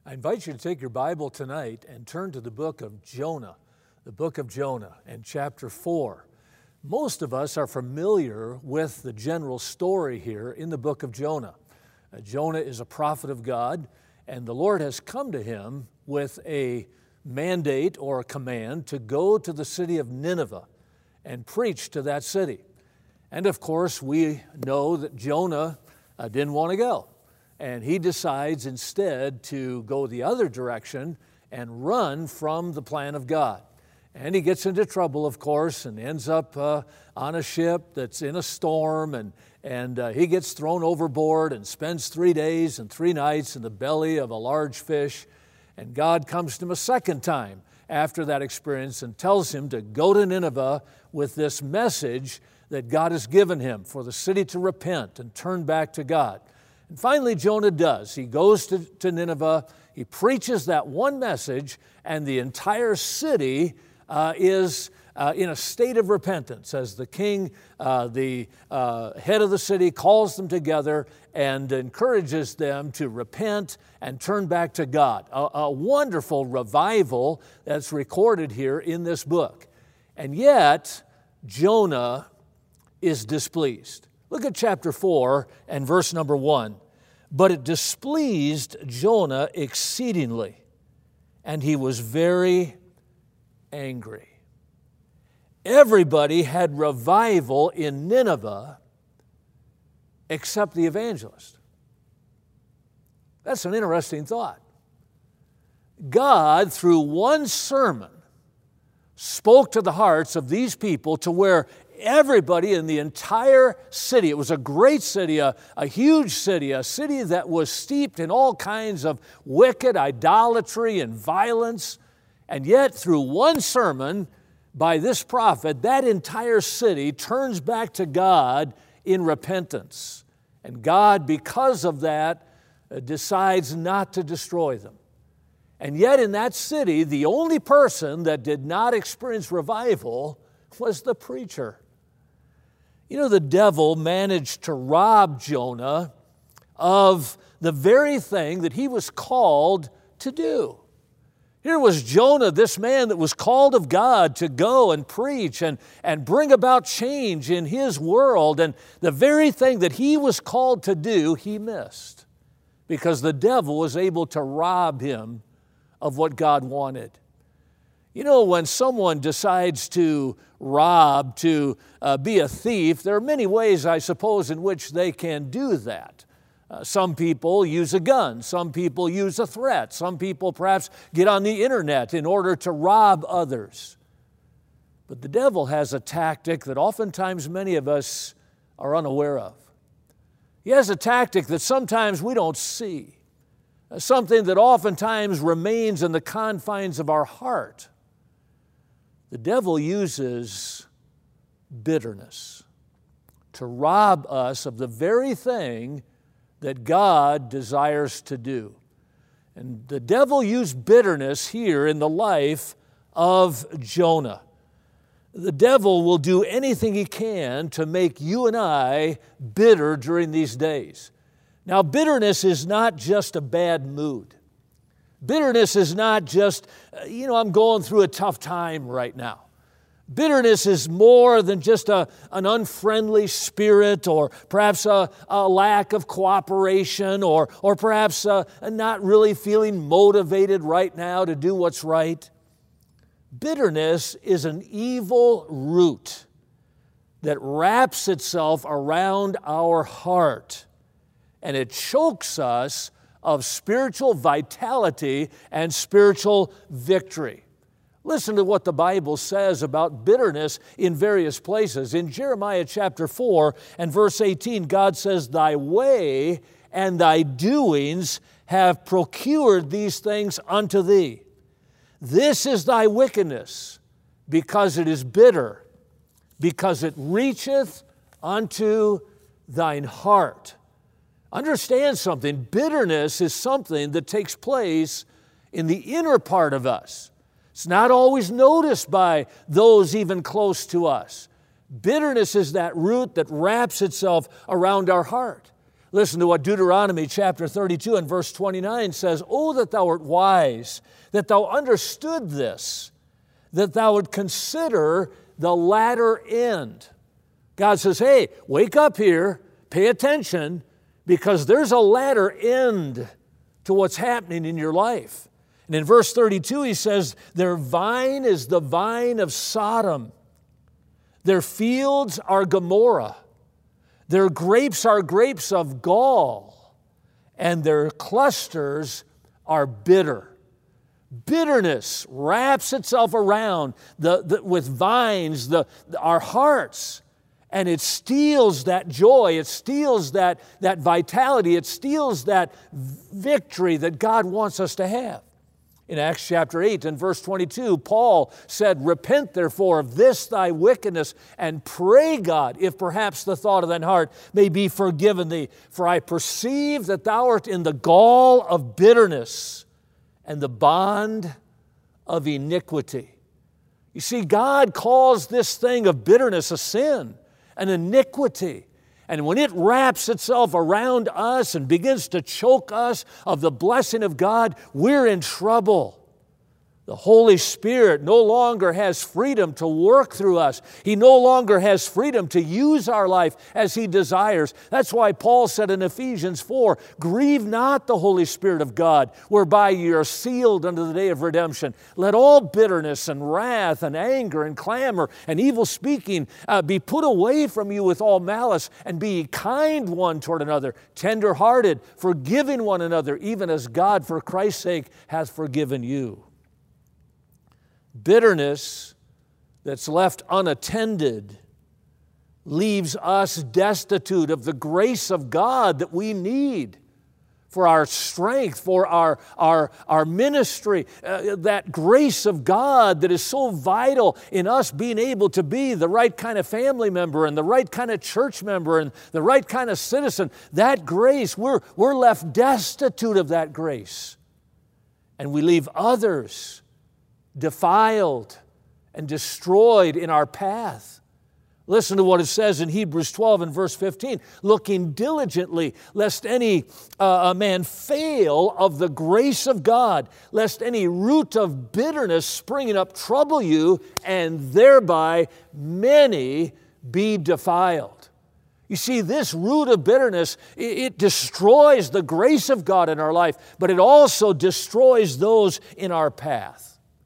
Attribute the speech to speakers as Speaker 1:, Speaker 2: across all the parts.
Speaker 1: I invite you to take your Bible tonight and turn to the book of Jonah and chapter 4. Most of us are familiar with the general story here in the book of Jonah. Jonah is a prophet of God, and the Lord has come to him with a mandate or a command to go to the city of Nineveh and preach to that city. And of course, we know that Jonah didn't want to go. And he decides instead to go the other direction and run from the plan of God. And he gets into trouble, of course, and ends up on a ship that's in a storm, and he gets thrown overboard and spends 3 days and 3 nights in the belly of a large fish. And God comes to him a second time after that experience and tells him to go to Nineveh with this message that God has given him for the city to repent and turn back to God. And finally, Jonah does. He goes to Nineveh, he preaches that one message, and the entire city is in a state of repentance as the king, the head of the city, calls them together and encourages them to repent and turn back to God. A wonderful revival that's recorded here in this book. And yet, Jonah is displeased. Look at chapter 4 and verse number 1. But it displeased Jonah exceedingly, and he was very angry. Everybody had revival in Nineveh except the evangelist. That's an interesting thought. God, through one sermon, spoke to the hearts of these people to where everybody in the entire city, it was a great city, a huge city, a city that was steeped in all kinds of wicked idolatry and violence. And yet, through one sermon by this prophet, that entire city turns back to God in repentance. And God, because of that, decides not to destroy them. And yet in that city, the only person that did not experience revival was the preacher. You know, the devil managed to rob Jonah of the very thing that he was called to do. Here was Jonah, this man that was called of God to go and preach and bring about change in his world. And the very thing that he was called to do, he missed because the devil was able to rob him of what God wanted. You know, when someone decides to rob, to be a thief, there are many ways, I suppose, in which they can do that. Some people use a gun. Some people use a threat. Some people perhaps get on the internet in order to rob others. But the devil has a tactic that oftentimes many of us are unaware of. He has a tactic that sometimes we don't see, something that oftentimes remains in the confines of our heart. The devil uses bitterness to rob us of the very thing that God desires to do. And the devil used bitterness here in the life of Jonah. The devil will do anything he can to make you and I bitter during these days. Now, bitterness is not just a bad mood. Bitterness is not just, I'm going through a tough time right now. Bitterness is more than just an unfriendly spirit or perhaps a lack of cooperation or perhaps not really feeling motivated right now to do what's right. Bitterness is an evil root that wraps itself around our heart, and it chokes us of spiritual vitality and spiritual victory. Listen to what the Bible says about bitterness in various places. In Jeremiah chapter 4 and verse 18, God says, "Thy way and thy doings have procured these things unto thee. This is thy wickedness, because it is bitter, because it reacheth unto thine heart." Understand something. Bitterness is something that takes place in the inner part of us. It's not always noticed by those even close to us. Bitterness is that root that wraps itself around our heart. Listen to what Deuteronomy chapter 32 and verse 29 says, "Oh, that thou art wise, that thou understood this, that thou would consider the latter end." God says, hey, wake up here, pay attention, because there's a latter end to what's happening in your life. And in verse 32 he says, "Their vine is the vine of Sodom. Their fields are Gomorrah. Their grapes are grapes of gall, and their clusters are bitter." Bitterness wraps itself around with vines, our hearts, and it steals that joy, it steals that vitality, it steals that victory that God wants us to have. In Acts chapter 8 and verse 22, Paul said, "Repent therefore of this thy wickedness, and pray God, if perhaps the thought of thine heart may be forgiven thee. For I perceive that thou art in the gall of bitterness and the bond of iniquity." You see, God calls this thing of bitterness a sin, an iniquity. And when it wraps itself around us and begins to choke us of the blessing of God, we're in trouble. The Holy Spirit no longer has freedom to work through us. He no longer has freedom to use our life as He desires. That's why Paul said in Ephesians 4, "Grieve not the Holy Spirit of God, whereby ye are sealed unto the day of redemption. Let all bitterness and wrath and anger and clamor and evil speaking be put away from you with all malice, and be ye kind one toward another, tender-hearted, forgiving one another, even as God for Christ's sake hath forgiven you." Bitterness that's left unattended leaves us destitute of the grace of God that we need for our strength, for our ministry, that grace of God that is so vital in us being able to be the right kind of family member and the right kind of church member and the right kind of citizen. That grace, we're left destitute of that grace. And we leave others defiled and destroyed in our path. Listen to what it says in Hebrews 12 and verse 15. "Looking diligently, lest any man fail of the grace of God, lest any root of bitterness springing up trouble you, and thereby many be defiled." You see, this root of bitterness, it destroys the grace of God in our life, but it also destroys those in our path.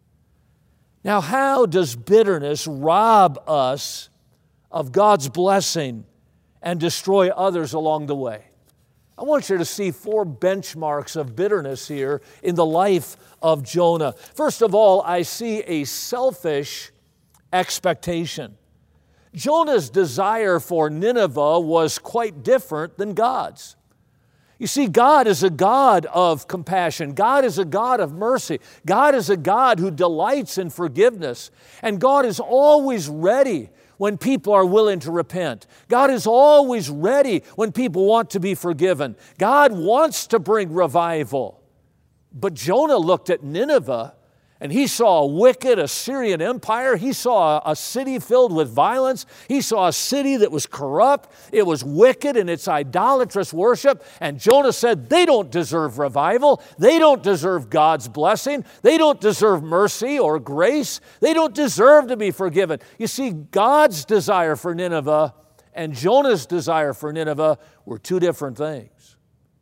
Speaker 1: Now, how does bitterness rob us of God's blessing and destroy others along the way? I want you to see 4 benchmarks of bitterness here in the life of Jonah. First of all, I see a selfish expectation. Jonah's desire for Nineveh was quite different than God's. You see, God is a God of compassion. God is a God of mercy. God is a God who delights in forgiveness. And God is always ready when people are willing to repent. God is always ready when people want to be forgiven. God wants to bring revival. But Jonah looked at Nineveh, and he saw a wicked Assyrian empire. He saw a city filled with violence. He saw a city that was corrupt. It was wicked in its idolatrous worship. And Jonah said, they don't deserve revival. They don't deserve God's blessing. They don't deserve mercy or grace. They don't deserve to be forgiven. You see, God's desire for Nineveh and Jonah's desire for Nineveh were 2 different things.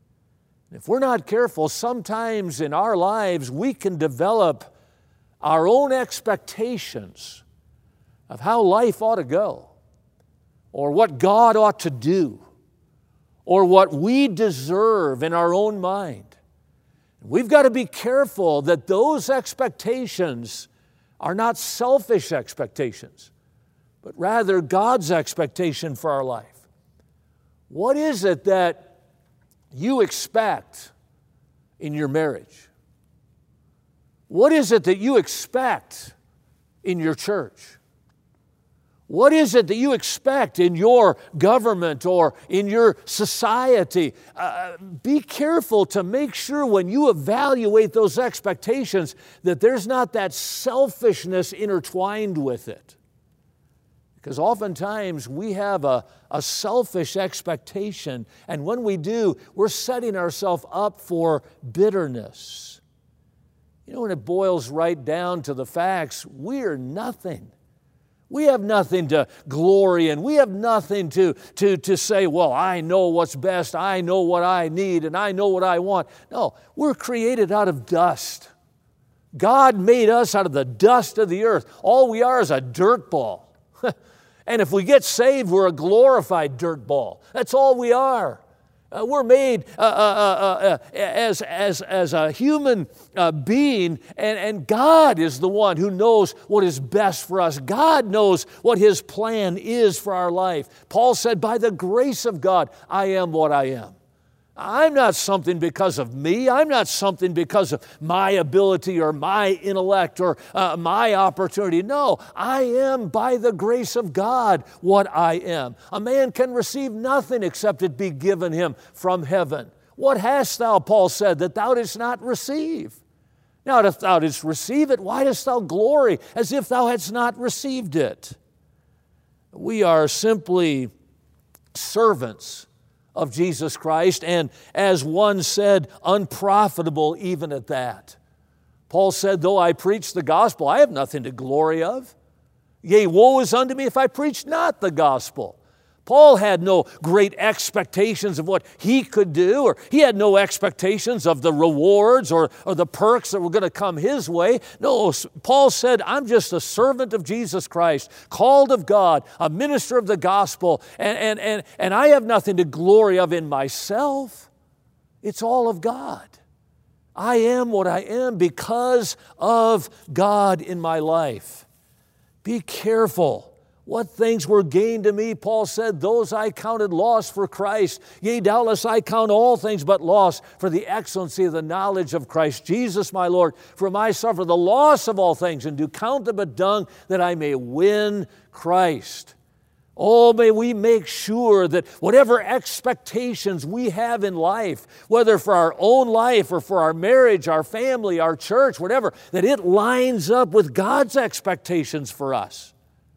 Speaker 1: If we're not careful, sometimes in our lives we can develop our own expectations of how life ought to go, or what God ought to do, or what we deserve in our own mind. We've got to be careful that those expectations are not selfish expectations, but rather God's expectation for our life. What is it that you expect in your marriage? What is it that you expect in your church? What is it that you expect in your government or in your society? Be careful to make sure when you evaluate those expectations that there's not that selfishness intertwined with it. Because oftentimes we have a selfish expectation, and when we do, we're setting ourselves up for bitterness. You know, when it boils right down to the facts, we're nothing. We have nothing to glory in. We have nothing to say, well, I know what's best, I know what I need, and I know what I want. No, we're created out of dust. God made us out of the dust of the earth. All we are is a dirt ball. And if we get saved, we're a glorified dirt ball. That's all we are. We're made as a human being, and God is the one who knows what is best for us. God knows what His plan is for our life. Paul said, by the grace of God, I am what I am. I'm not something because of me. I'm not something because of my ability or my intellect or my opportunity. No, I am by the grace of God what I am. A man can receive nothing except it be given him from heaven. What hast thou, Paul said, that thou didst not receive? Now, if thou didst receive it, why dost thou glory as if thou hadst not received it? We are simply servants of Jesus Christ, and as one said, unprofitable even at that. Paul said, though I preach the gospel, I have nothing to glory of. Yea, woe is unto me if I preach not the gospel. Paul had no great expectations of what he could do, or he had no expectations of the rewards or the perks that were going to come his way. No, Paul said, I'm just a servant of Jesus Christ, called of God, a minister of the gospel, and I have nothing to glory of in myself. It's all of God. I am what I am because of God in my life. Be careful. What things were gained to me, Paul said, those I counted loss for Christ. Yea, doubtless I count all things but loss for the excellency of the knowledge of Christ Jesus my Lord. For whom I suffer the loss of all things, and do count them but dung, that I may win Christ. Oh, may we make sure that whatever expectations we have in life, whether for our own life or for our marriage, our family, our church, whatever, that it lines up with God's expectations for us.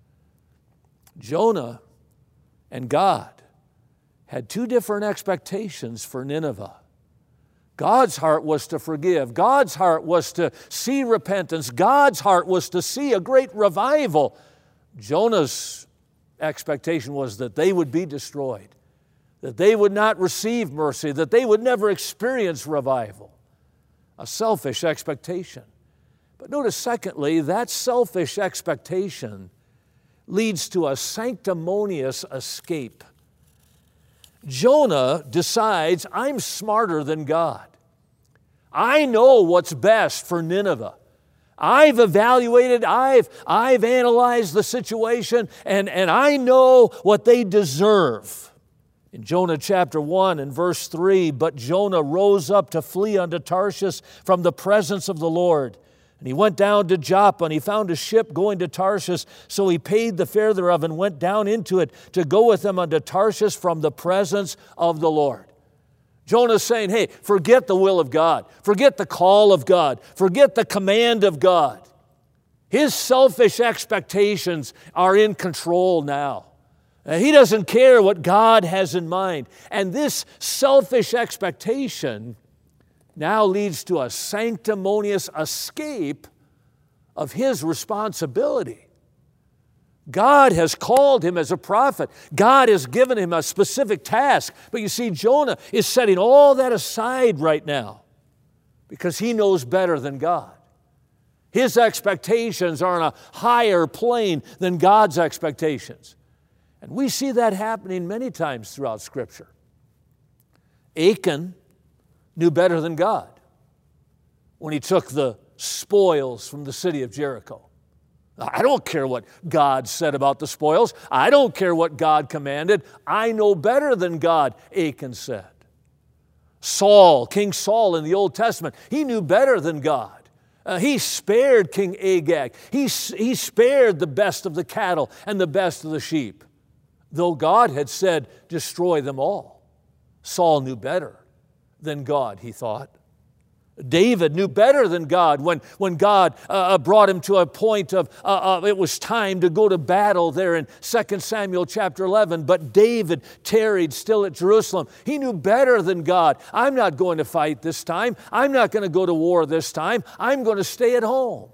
Speaker 1: Jonah and God had two different expectations for Nineveh. God's heart was to forgive. God's heart was to see repentance. God's heart was to see a great revival. Jonah's expectation was that they would be destroyed, that they would not receive mercy, that they would never experience revival. A selfish expectation. But notice, secondly, that selfish expectation leads to a sanctimonious escape. Jonah decides, I'm smarter than God. I know what's best for Nineveh. I've evaluated, I've analyzed the situation, and I know what they deserve. In Jonah chapter 1 and verse 3, but Jonah rose up to flee unto Tarshish from the presence of the Lord. And he went down to Joppa, and he found a ship going to Tarshish. So he paid the fare thereof and went down into it to go with them unto Tarshish from the presence of the Lord. Jonah's saying, hey, forget the will of God. Forget the call of God. Forget the command of God. His selfish expectations are in control now. He doesn't care what God has in mind. And this selfish expectation now leads to a sanctimonious escape of his responsibility. God has called him as a prophet. God has given him a specific task. But you see, Jonah is setting all that aside right now because he knows better than God. His expectations are on a higher plane than God's expectations. And we see that happening many times throughout Scripture. Achan knew better than God when he took the spoils from the city of Jericho. I don't care what God said about the spoils. I don't care what God commanded. I know better than God, Achan said. Saul, King Saul in the Old Testament, he knew better than God. He spared King Agag. He spared the best of the cattle and the best of the sheep. Though God had said, destroy them all. Saul knew better than God, he thought. David knew better than God when God brought him to a point of it was time to go to battle there in 2 Samuel chapter 11. But David tarried still at Jerusalem. He knew better than God. I'm not going to fight this time. I'm not going to go to war this time. I'm going to stay at home.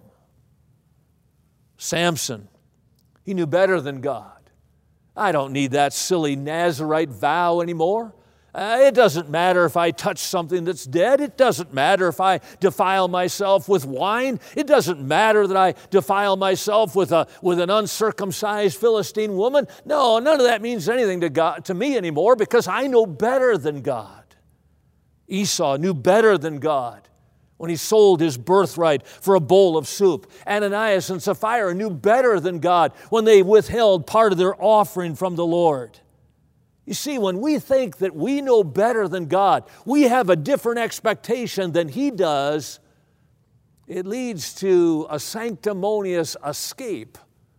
Speaker 1: Samson, he knew better than God. I don't need that silly Nazirite vow anymore. It doesn't matter if I touch something that's dead. It doesn't matter if I defile myself with wine. It doesn't matter that I defile myself with an uncircumcised Philistine woman. No, none of that means anything to me anymore because I know better than God. Esau knew better than God when he sold his birthright for a bowl of soup. Ananias and Sapphira knew better than God when they withheld part of their offering from the Lord. You see, when we think that we know better than God, we have a different expectation than He does, it leads to a sanctimonious escape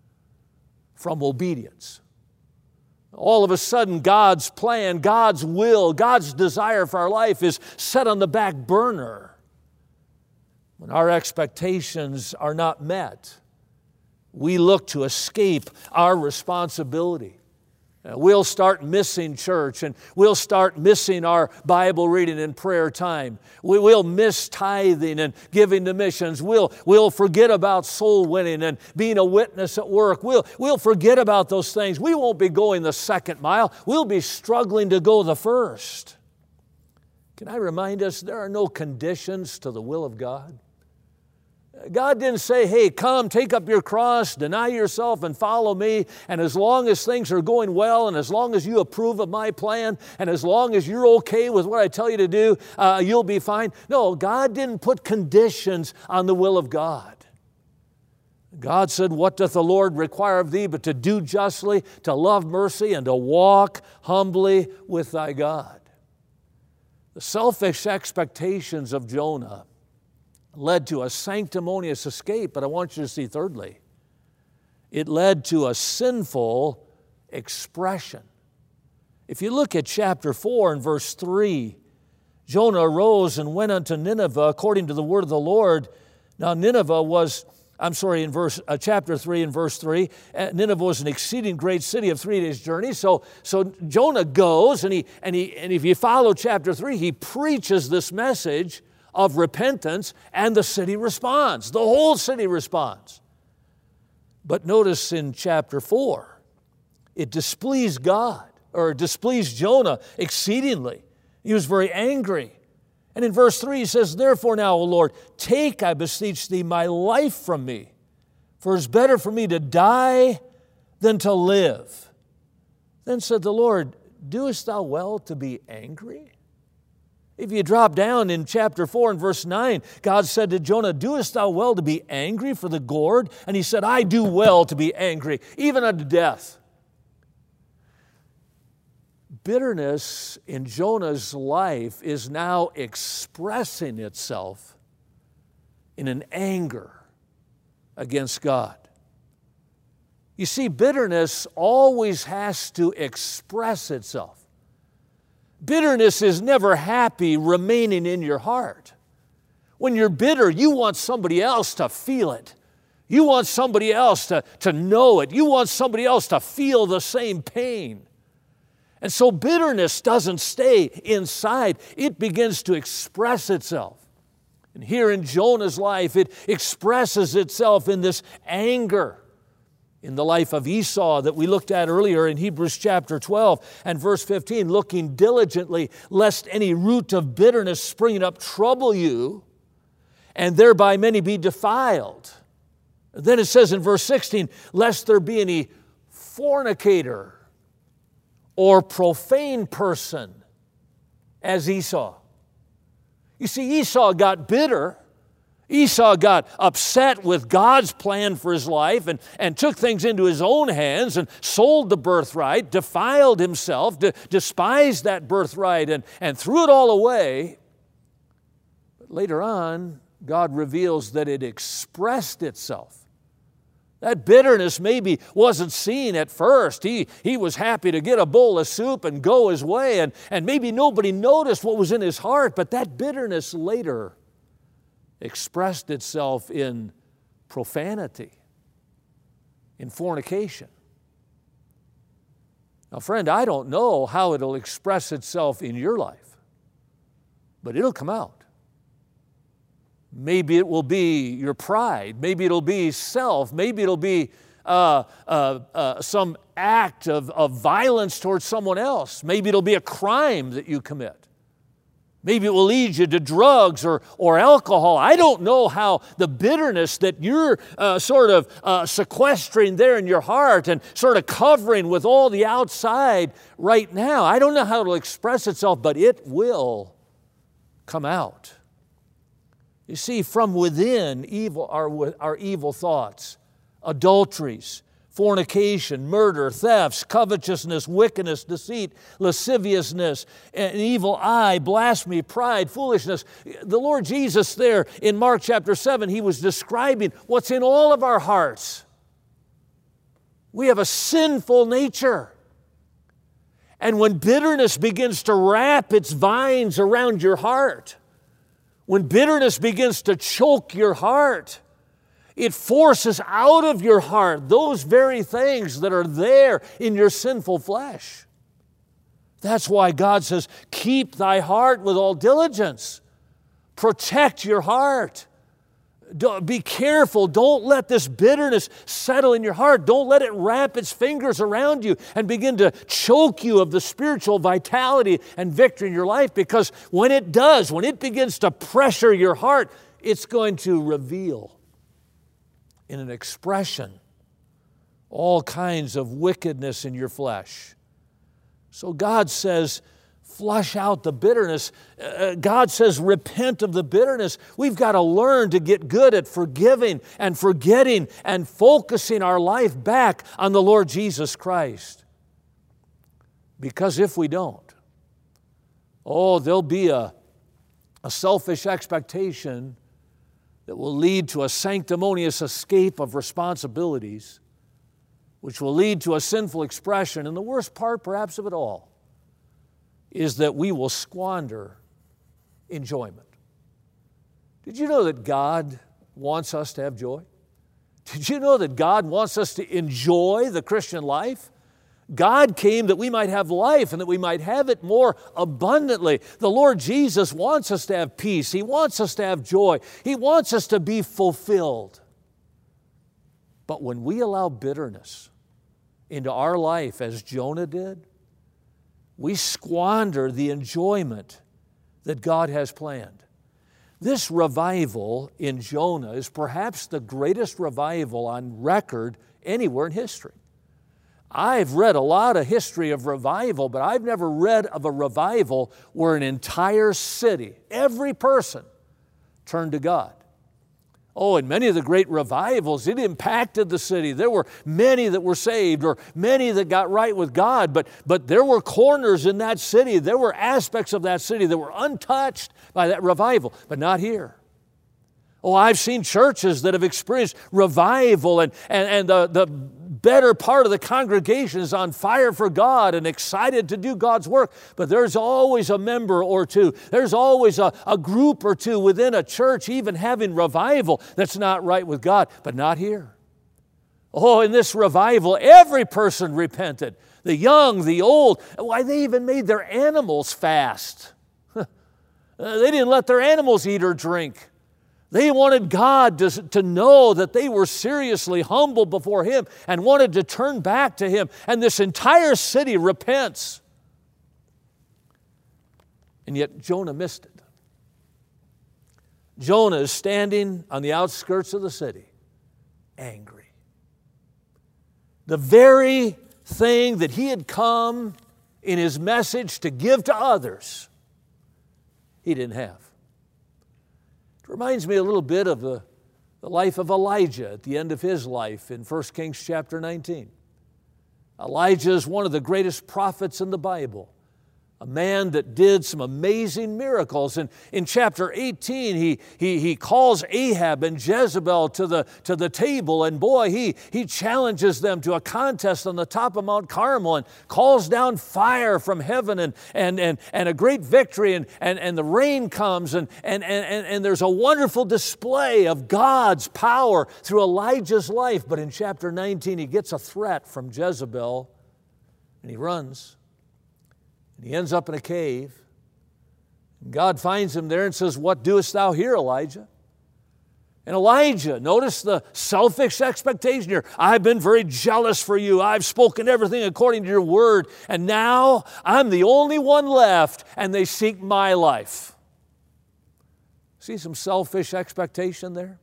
Speaker 1: from obedience. All of a sudden, God's plan, God's will, God's desire for our life is set on the back burner. When our expectations are not met, we look to escape our responsibility. We'll start missing church, and we'll start missing our Bible reading and prayer time. We'll miss tithing and giving to missions. We'll forget about soul winning and being a witness at work. We'll forget about those things. We won't be going the second mile. We'll be struggling to go the first. Can I remind us, there are no conditions to the will of God. God didn't say, hey, come, take up your cross, deny yourself, and follow me. And as long as things are going well, and as long as you approve of my plan, and as long as you're okay with what I tell you to do, you'll be fine. No, God didn't put conditions on the will of God. God said, what doth the Lord require of thee but to do justly, to love mercy, and to walk humbly with thy God? The selfish expectations of Jonah led to a sanctimonious escape, but I want you to see thirdly, it led to a sinful expression. If you look at chapter 4 and verse 3, Jonah arose and went unto Nineveh according to the word of the Lord. Now Nineveh was, in chapter 3 and verse 3, Nineveh was an exceeding great city of 3 days' journey. So Jonah goes, and if you follow chapter 3, he preaches this message of repentance, and the city responds. The whole city responds. But notice in chapter 4, it displeased God, or displeased Jonah exceedingly. He was very angry. And in verse 3 he says, therefore now, O Lord, take, I beseech thee, my life from me, for it is better for me to die than to live. Then said the Lord, doest thou well to be angry? If you drop down in chapter 4 and verse 9, God said to Jonah, doest thou well to be angry for the gourd? And he said, I do well to be angry, even unto death. Bitterness in Jonah's life is now expressing itself in an anger against God. You see, bitterness always has to express itself. Bitterness is never happy remaining in your heart. When you're bitter, you want somebody else to feel it. You want somebody else to know it. You want somebody else to feel the same pain. And so bitterness doesn't stay inside. It begins to express itself. And here in Jonah's life, it expresses itself in this anger. In the life of Esau that we looked at earlier in Hebrews chapter 12 and verse 15, looking diligently lest any root of bitterness springing up trouble you, and thereby many be defiled. Then it says in verse 16, lest there be any fornicator or profane person as Esau. You see, Esau got bitter. Esau got upset with God's plan for his life and took things into his own hands and sold the birthright, defiled himself, despised that birthright and threw it all away. But later on, God reveals that it expressed itself. That bitterness maybe wasn't seen at first. He was happy to get a bowl of soup and go his way, and maybe nobody noticed what was in his heart, but that bitterness later expressed itself in profanity, in fornication. Now, friend, I don't know how it'll express itself in your life, but it'll come out. Maybe it will be your pride. Maybe it'll be self. Maybe it'll be some act of violence towards someone else. Maybe it'll be a crime that you commit. Maybe it will lead you to drugs or alcohol. I don't know how the bitterness that you're sequestering there in your heart and sort of covering with all the outside right now. I don't know how it'll express itself, but it will come out. You see, from within evil are evil thoughts, adulteries, fornication, murder, thefts, covetousness, wickedness, deceit, lasciviousness, an evil eye, blasphemy, pride, foolishness. The Lord Jesus there in Mark chapter 7, He was describing what's in all of our hearts. We have a sinful nature. And when bitterness begins to wrap its vines around your heart, when bitterness begins to choke your heart, it forces out of your heart those very things that are there in your sinful flesh. That's why God says, keep thy heart with all diligence. Protect your heart. Be careful. Don't let this bitterness settle in your heart. Don't let it wrap its fingers around you and begin to choke you of the spiritual vitality and victory in your life, because when it does, when it begins to pressure your heart, it's going to reveal in an expression all kinds of wickedness in your flesh. So God says, flush out the bitterness. God says, repent of the bitterness. We've got to learn to get good at forgiving and forgetting and focusing our life back on the Lord Jesus Christ. Because if we don't, there'll be a selfish expectation that will lead to a sanctimonious escape of responsibilities, which will lead to a sinful expression. And the worst part, perhaps, of it all is that we will squander enjoyment. Did you know that God wants us to have joy? Did you know that God wants us to enjoy the Christian life? God came that we might have life and that we might have it more abundantly. The Lord Jesus wants us to have peace. He wants us to have joy. He wants us to be fulfilled. But when we allow bitterness into our life, as Jonah did, we squander the enjoyment that God has planned. This revival in Jonah is perhaps the greatest revival on record anywhere in history. I've read a lot of history of revival, but I've never read of a revival where an entire city, every person, turned to God. In many of the great revivals, it impacted the city. There were many that were saved or many that got right with God, but there were corners in that city. There were aspects of that city that were untouched by that revival, but not here. I've seen churches that have experienced revival and the better part of the congregation is on fire for God and excited to do God's work. But there's always a member or two. There's always a group or two within a church even having revival that's not right with God, but not here. In this revival, every person repented. The young, the old. Why, they even made their animals fast. They didn't let their animals eat or drink. They wanted God to know that they were seriously humble before Him and wanted to turn back to Him. And this entire city repents. And yet Jonah missed it. Jonah is standing on the outskirts of the city, angry. The very thing that he had come in his message to give to others, he didn't have. Reminds me a little bit of the life of Elijah at the end of his life in 1 Kings chapter 19. Elijah is one of the greatest prophets in the Bible. a man that did some amazing miracles. And in chapter 18, he calls Ahab and Jezebel to the table, and boy, he challenges them to a contest on the top of Mount Carmel and calls down fire from heaven and a great victory, and the rain comes, and there's a wonderful display of God's power through Elijah's life. But in chapter 19, he gets a threat from Jezebel, and he runs. He ends up in a cave. And God finds him there and says, "What doest thou here, Elijah?" And Elijah, notice the selfish expectation here. "I've been very jealous for you. I've spoken everything according to your word. And now I'm the only one left, and they seek my life." See some selfish expectation there?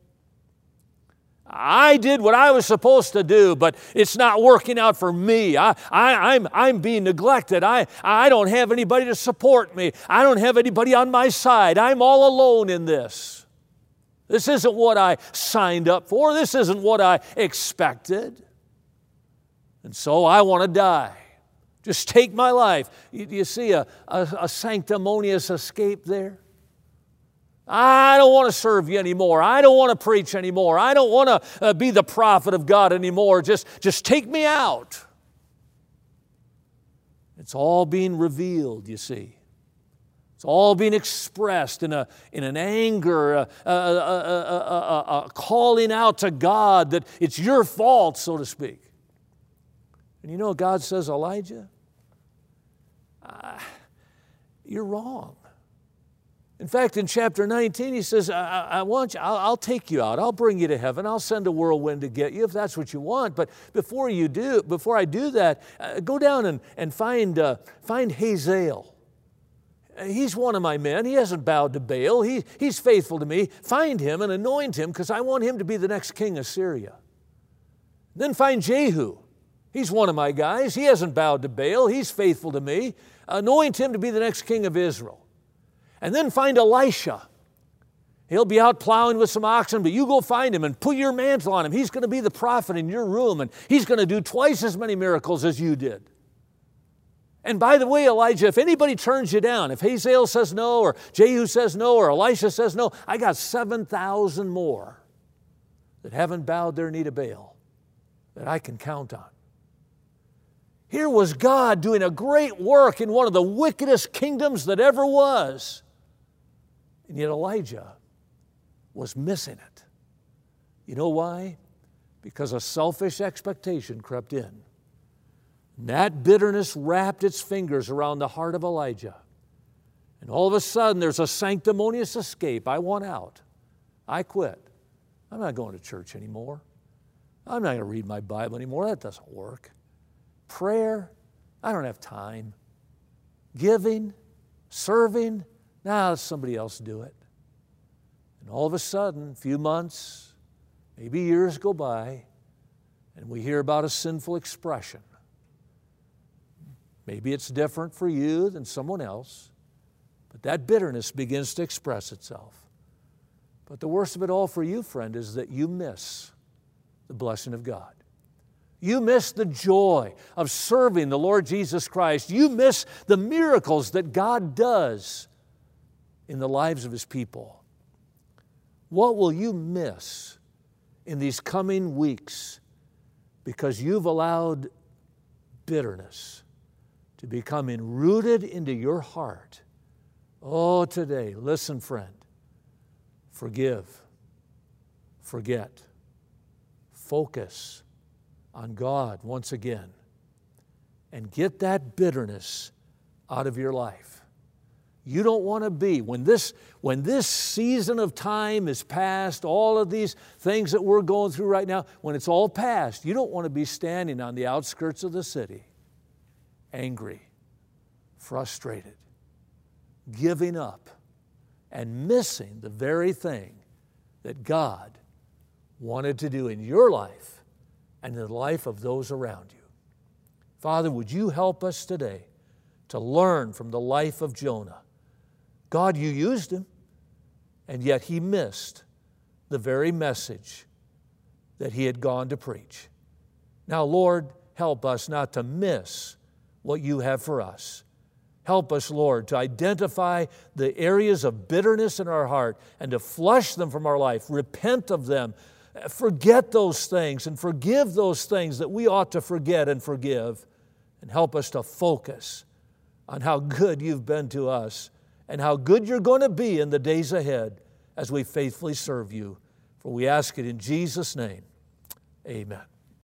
Speaker 1: I did what I was supposed to do, but it's not working out for me. I'm being neglected. I don't have anybody to support me. I don't have anybody on my side. I'm all alone in this. This isn't what I signed up for. This isn't what I expected. And so I want to die. Just take my life. You see a sanctimonious escape there? I don't want to serve you anymore. I don't want to preach anymore. I don't want to be the prophet of God anymore. Just take me out. It's all being revealed, you see. It's all being expressed in an anger, a calling out to God that it's your fault, so to speak. And you know, God says, "Elijah, you're wrong." In fact, in chapter 19, he says, I'll take you out. I'll bring you to heaven. I'll send a whirlwind to get you if that's what you want. But before I do that, go down and find Hazael. He's one of my men. He hasn't bowed to Baal. He's faithful to me. Find him and anoint him, because I want him to be the next king of Syria. Then find Jehu. He's one of my guys. He hasn't bowed to Baal. He's faithful to me. Anoint him to be the next king of Israel. And then find Elisha. He'll be out plowing with some oxen, but you go find him and put your mantle on him. He's going to be the prophet in your room, and he's going to do twice as many miracles as you did. And by the way, Elijah, if anybody turns you down, if Hazael says no, or Jehu says no, or Elisha says no, I got 7,000 more that haven't bowed their knee to Baal that I can count on. Here was God doing a great work in one of the wickedest kingdoms that ever was. And yet Elijah was missing it. You know why? Because a selfish expectation crept in. And that bitterness wrapped its fingers around the heart of Elijah. And all of a sudden there's a sanctimonious escape. I want out. I quit. I'm not going to church anymore. I'm not going to read my Bible anymore. That doesn't work. Prayer, I don't have time. Giving, serving, let somebody else do it. And all of a sudden, a few months, maybe years go by, and we hear about a sinful expression. Maybe it's different for you than someone else, but that bitterness begins to express itself. But the worst of it all for you, friend, is that you miss the blessing of God. You miss the joy of serving the Lord Jesus Christ. You miss the miracles that God does in the lives of His people. What will you miss in these coming weeks because you've allowed bitterness to become enrooted into your heart? Oh, today, listen, friend, forgive, forget, focus on God once again, and get that bitterness out of your life. You don't want to be, when this season of time is past, all of these things that we're going through right now, when it's all past, you don't want to be standing on the outskirts of the city, angry, frustrated, giving up, and missing the very thing that God wanted to do in your life and in the life of those around you. Father, would you help us today to learn from the life of Jonah? God, you used him, and yet he missed the very message that he had gone to preach. Now, Lord, help us not to miss what you have for us. Help us, Lord, to identify the areas of bitterness in our heart and to flush them from our life, repent of them, forget those things and forgive those things that we ought to forget and forgive, and help us to focus on how good You've been to us and how good You're going to be in the days ahead as we faithfully serve You. For we ask it in Jesus' name. Amen.